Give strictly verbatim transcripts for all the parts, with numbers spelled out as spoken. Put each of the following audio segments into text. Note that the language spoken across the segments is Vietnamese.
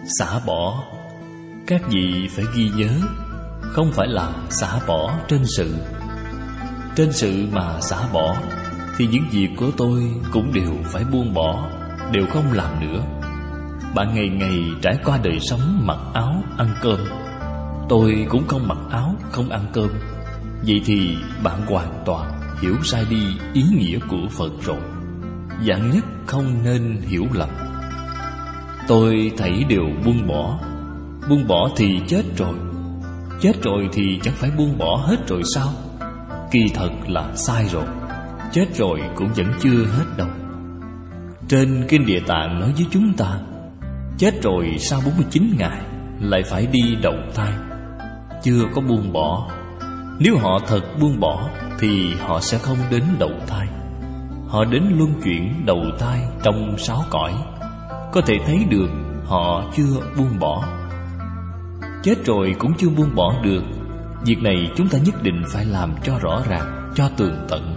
xả bỏ. Các vị phải ghi nhớ, không phải là xả bỏ trên sự. Trên sự mà xả bỏ thì những việc của tôi cũng đều phải buông bỏ, đều không làm nữa. Bạn ngày ngày trải qua đời sống mặc áo ăn cơm, tôi cũng không mặc áo không ăn cơm. Vậy thì bạn hoàn toàn hiểu sai đi ý nghĩa của Phật rồi. Vạn nhất không nên hiểu lầm. Tôi thảy đều buông bỏ. Buông bỏ thì chết rồi. Chết rồi thì chẳng phải buông bỏ hết rồi sao? Kỳ thật là sai rồi. Chết rồi cũng vẫn chưa hết đâu. Trên Kinh Địa Tạng nói với chúng ta, chết rồi sau bốn mươi chín ngày lại phải đi đầu thai. Chưa có buông bỏ. Nếu họ thật buông bỏ thì họ sẽ không đến đầu thai. Họ đến luân chuyển đầu thai trong sáu cõi. Có thể thấy được họ chưa buông bỏ. Chết rồi cũng chưa buông bỏ được. Việc này chúng ta nhất định phải làm cho rõ ràng, cho tường tận.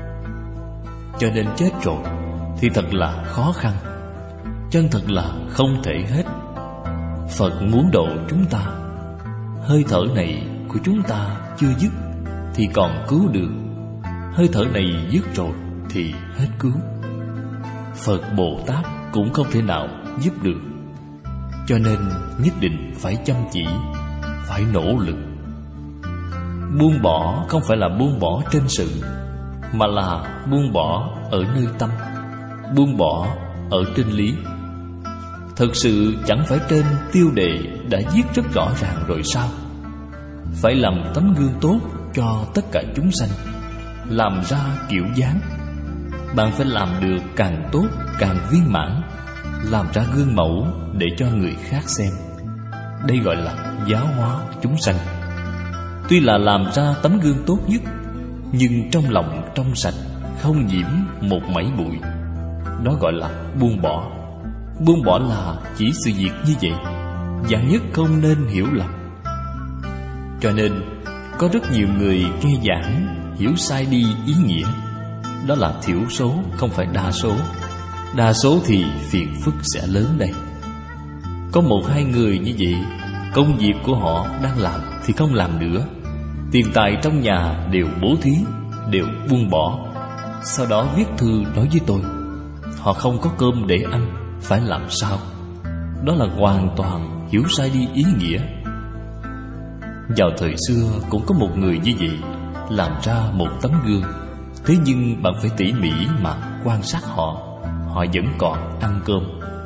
Cho nên chết rồi thì thật là khó khăn, chân thật là không thể hết. Phật muốn độ chúng ta. Hơi thở này của chúng ta chưa dứt thì còn cứu được. Hơi thở này dứt rồi thì hết cứu. Phật Bồ Tát cũng không thể nào giúp được. Cho nên nhất định phải chăm chỉ, phải nỗ lực. Buông bỏ không phải là buông bỏ trên sự, mà là buông bỏ ở nơi tâm, buông bỏ ở trên lý. Thực sự chẳng phải trên tiêu đề đã viết rất rõ ràng rồi sao? Phải làm tấm gương tốt cho tất cả chúng sanh, làm ra kiểu dáng. Bạn phải làm được càng tốt, càng viên mãn, làm ra gương mẫu để cho người khác xem. Đây gọi là giáo hóa chúng sanh. Tuy là làm ra tấm gương tốt nhất, nhưng trong lòng trong sạch, không nhiễm một mảy bụi. Đó gọi là buông bỏ. Buông bỏ là chỉ sự việc như vậy. Vạn nhất không nên hiểu lầm. Cho nên có rất nhiều người nghe giảng hiểu sai đi ý nghĩa. Đó là thiểu số, không phải đa số. Đa số thì phiền phức sẽ lớn đây. Có một hai người như vậy, công việc của họ đang làm thì không làm nữa. Tiền tài trong nhà đều bố thí, đều buông bỏ. Sau đó viết thư nói với tôi, họ không có cơm để ăn, phải làm sao? Đó là hoàn toàn hiểu sai đi ý nghĩa. Vào thời xưa cũng có một người như vậy, làm ra một tấm gương. Thế nhưng bạn phải tỉ mỉ mà quan sát họ, họ vẫn còn ăn cơm.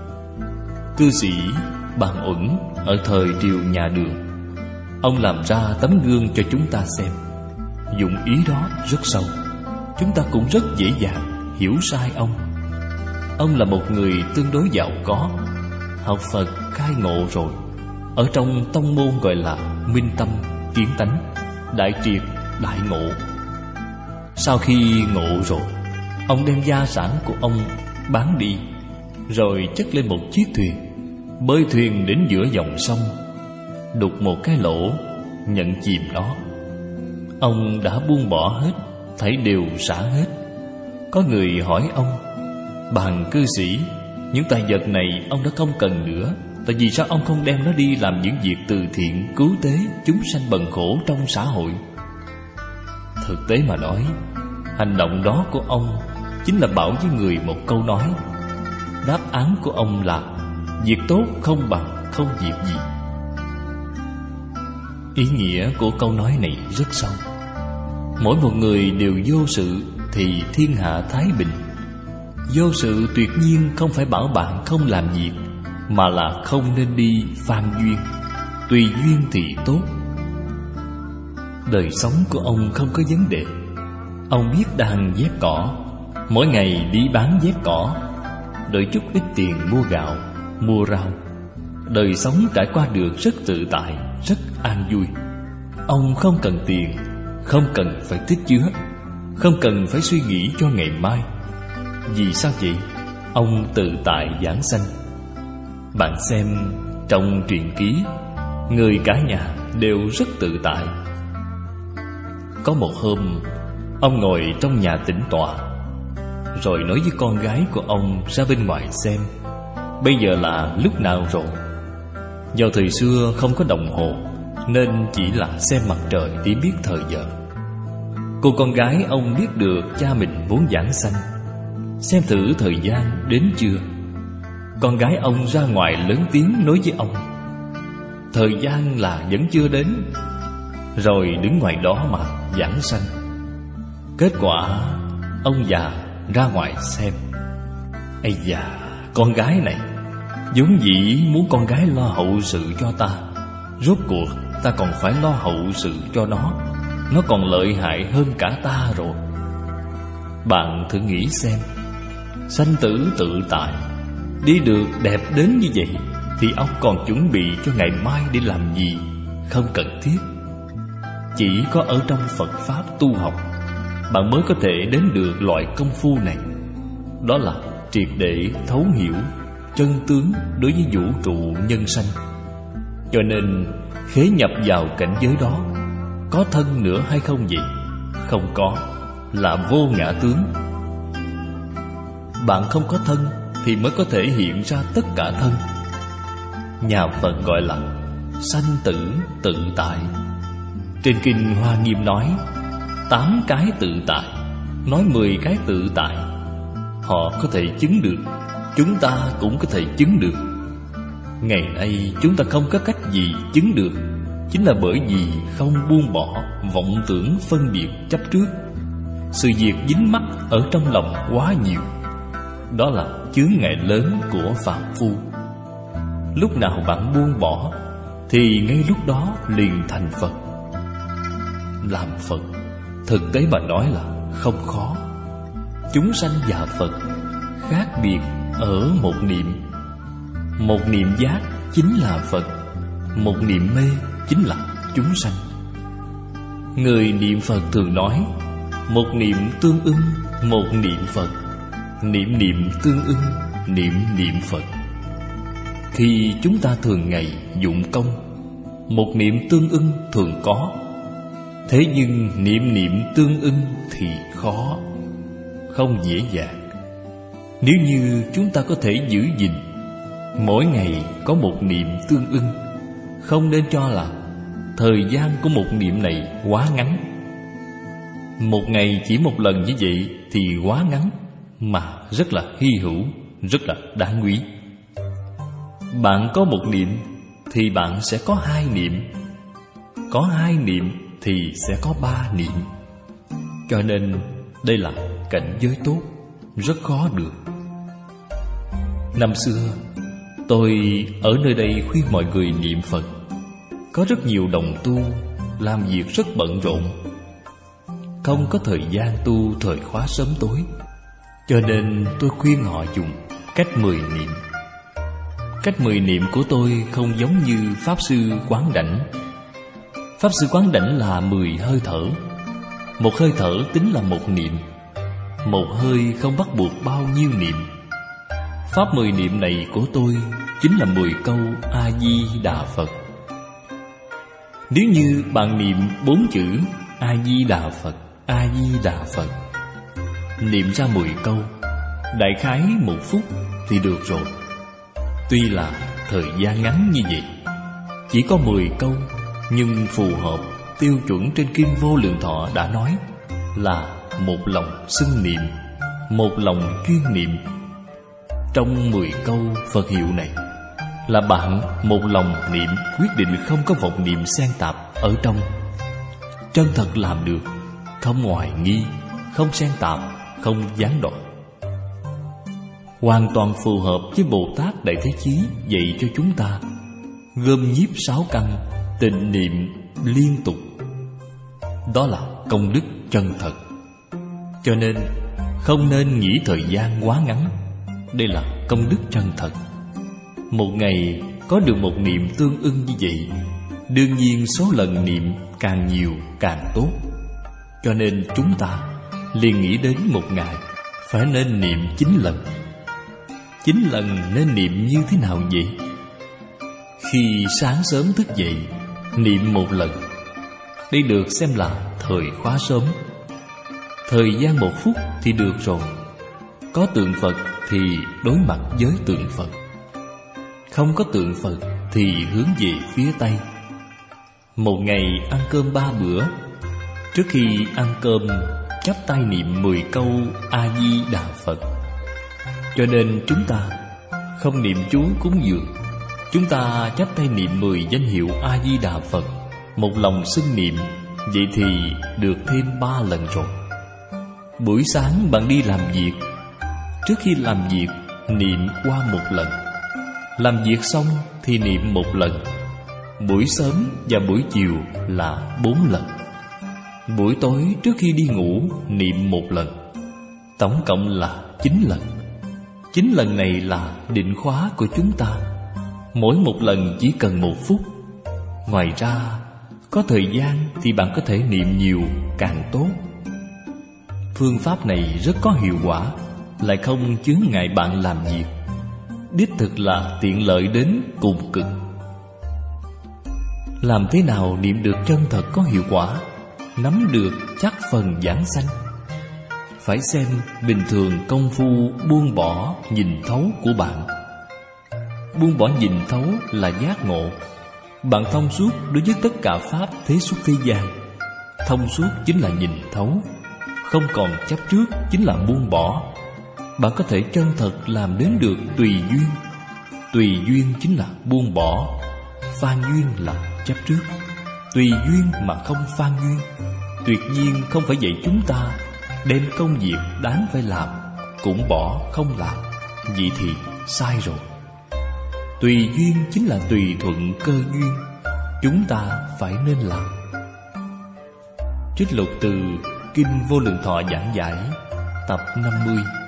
Cư sĩ Bàn Uẩn ở thời triều nhà Đường, ông làm ra tấm gương cho chúng ta xem. Dụng ý đó rất sâu. Chúng ta cũng rất dễ dàng hiểu sai ông. Ông là một người tương đối giàu có, học Phật khai ngộ rồi. Ở trong tông môn gọi là minh tâm kiến tánh, đại triệt đại ngộ. Sau khi ngộ rồi, ông đem gia sản của ông bán đi, rồi chất lên một chiếc thuyền, bơi thuyền đến giữa dòng sông, đục một cái lỗ, nhận chìm nó. Ông đã buông bỏ hết, thảy đều xả hết. Có người hỏi ông, Bàn cư sĩ, những tài vật này ông đã không cần nữa, tại vì sao ông không đem nó đi làm những việc từ thiện, cứu tế chúng sanh bần khổ trong xã hội? Thực tế mà nói, hành động đó của ông chính là bảo với người một câu nói. Đáp án của ông là việc tốt không bằng không việc gì. Ý nghĩa của câu nói này rất sâu. Mỗi một người đều vô sự thì thiên hạ thái bình. Vô sự tuyệt nhiên không phải bảo bạn không làm việc, mà là không nên đi phan duyên. Tùy duyên thì tốt. Đời sống của ông không có vấn đề. Ông biết đàn dép cỏ, mỗi ngày đi bán dép cỏ, đợi chút ít tiền mua gạo, mua rau. Đời sống trải qua được rất tự tại, rất an vui. Ông không cần tiền, không cần phải tích chứa, không cần phải suy nghĩ cho ngày mai. Vì sao vậy? Ông tự tại giảng sanh. Bạn xem trong truyện ký, người cả nhà đều rất tự tại. Có một hôm, ông ngồi trong nhà tĩnh tọa, rồi nói với con gái của ông ra bên ngoài xem bây giờ là lúc nào rồi. Do thời xưa không có đồng hồ nên chỉ là xem mặt trời để biết thời giờ. Cô con gái ông biết được cha mình muốn giảng sanh, xem thử thời gian đến chưa. Con gái ông ra ngoài lớn tiếng nói với ông: thời gian là vẫn chưa đến. Rồi đứng ngoài đó mà giảng sanh. Kết quả ông già ra ngoài xem. Ây da, con gái này vốn dĩ muốn con gái lo hậu sự cho ta, rốt cuộc ta còn phải lo hậu sự cho nó. Nó còn lợi hại hơn cả ta rồi. Bạn thử nghĩ xem, sanh tử tự tại, đi được đẹp đến như vậy thì ông còn chuẩn bị cho ngày mai để làm gì? Không cần thiết. Chỉ có ở trong Phật Pháp tu học, bạn mới có thể đến được loại công phu này. Đó là triệt để thấu hiểu chân tướng đối với vũ trụ nhân sanh. Cho nên khế nhập vào cảnh giới đó, có thân nữa hay không vậy? Không có, là vô ngã tướng. Bạn không có thân thì mới có thể hiện ra tất cả thân. Nhà Phật gọi là sanh tử tự tại. Trên kinh Hoa Nghiêm nói tám cái tự tại, nói mười cái tự tại. Họ có thể chứng được, chúng ta cũng có thể chứng được. Ngày nay chúng ta không có cách gì chứng được, chính là bởi vì không buông bỏ vọng tưởng phân biệt chấp trước. Sự việc dính mắc ở trong lòng quá nhiều. Đó là chướng ngại lớn của phàm phu. Lúc nào bạn buông bỏ thì ngay lúc đó liền thành Phật. Làm Phật, thực tế mà nói là không khó. Chúng sanh và Phật khác biệt ở một niệm. Một niệm giác chính là Phật, một niệm mê chính là chúng sanh. Người niệm Phật thường nói một niệm tương ưng, một niệm Phật. Niệm niệm tương ưng, niệm niệm Phật. Khi chúng ta thường ngày dụng công, một niệm tương ưng thường có. Thế nhưng niệm niệm tương ưng thì khó, không dễ dàng. Nếu như chúng ta có thể giữ gìn mỗi ngày có một niệm tương ưng, không nên cho là thời gian của một niệm này quá ngắn. Một ngày chỉ một lần như vậy thì quá ngắn, mà rất là hy hữu, rất là đáng quý. Bạn có một niệm thì bạn sẽ có hai niệm, có hai niệm thì sẽ có ba niệm. Cho nên đây là cảnh giới tốt, rất khó được. Năm xưa tôi ở nơi đây khuyên mọi người niệm Phật. Có rất nhiều đồng tu làm việc rất bận rộn, không có thời gian tu thời khóa sớm tối. Cho nên tôi khuyên họ dùng cách mười niệm. Cách mười niệm của tôi không giống như Pháp Sư Quán Đảnh. Pháp Sư Quán Đảnh là mười hơi thở. Một hơi thở tính là một niệm. Một hơi không bắt buộc bao nhiêu niệm. Pháp mười niệm này của tôi chính là mười câu A-di-đà Phật. Nếu như bạn niệm bốn chữ A-di-đà Phật, A-di-đà Phật, niệm ra mười câu, đại khái một phút thì được rồi. Tuy là thời gian ngắn như vậy, chỉ có mười câu, nhưng phù hợp tiêu chuẩn trên Kinh Vô Lượng Thọ đã nói là một lòng xưng niệm, một lòng chuyên niệm. Trong mười câu Phật hiệu này là bạn một lòng niệm, quyết định không có vọng niệm xen tạp ở trong, chân thật làm được, không hoài nghi, không xen tạp, không gián đoạn. Hoàn toàn phù hợp với Bồ Tát Đại Thế Chí dạy cho chúng ta gom nhiếp sáu căn, tịnh niệm liên tục. Đó là công đức chân thật. Cho nên không nên nghĩ thời gian quá ngắn. Đây là công đức chân thật. Một ngày có được một niệm tương ưng như vậy, đương nhiên số lần niệm càng nhiều càng tốt. Cho nên chúng ta liền nghĩ đến một ngày phải nên niệm chín lần. Chín lần nên niệm như thế nào vậy? Khi sáng sớm thức dậy, niệm một lần. Đây được xem là thời khóa sớm. Thời gian một phút thì được rồi. Có tượng Phật thì đối mặt với tượng Phật. Không có tượng Phật thì hướng về phía Tây. Một ngày ăn cơm ba bữa, trước khi ăn cơm chắp tay niệm mười câu A-di-đà Phật. Cho nên chúng ta không niệm chú cúng dường, chúng ta chắp tay niệm mười danh hiệu A-di-đà Phật, một lòng xưng niệm. Vậy thì được thêm ba lần rồi. Buổi sáng bạn đi làm việc, trước khi làm việc niệm qua một lần, làm việc xong thì niệm một lần. Buổi sớm và buổi chiều là bốn lần. Buổi tối trước khi đi ngủ niệm một lần. Tổng cộng là chín lần. Chín lần này là định khóa của chúng ta. Mỗi một lần chỉ cần một phút. Ngoài ra, có thời gian thì bạn có thể niệm nhiều càng tốt. Phương pháp này rất có hiệu quả, lại không chướng ngại bạn làm việc. Đích thực là tiện lợi đến cùng cực. Làm thế nào niệm được chân thật có hiệu quả, nắm được chắc phần giảng sanh? Phải xem bình thường công phu buông bỏ nhìn thấu của bạn. Buông bỏ nhìn thấu là giác ngộ. Bạn thông suốt đối với tất cả pháp thế xuất thế gian. Thông suốt chính là nhìn thấu. Không còn chấp trước chính là buông bỏ. Bạn có thể chân thật làm đến được tùy duyên. Tùy duyên chính là buông bỏ. Phan duyên là chấp trước. Tùy duyên mà không phan duyên. Tuyệt nhiên không phải dạy chúng ta đem công việc đáng phải làm cũng bỏ không làm. Vậy thì sai rồi. Tùy duyên chính là tùy thuận cơ duyên. Chúng ta phải nên làm. Trích lục từ Kinh Vô Lượng Thọ giảng giải tập năm mươi.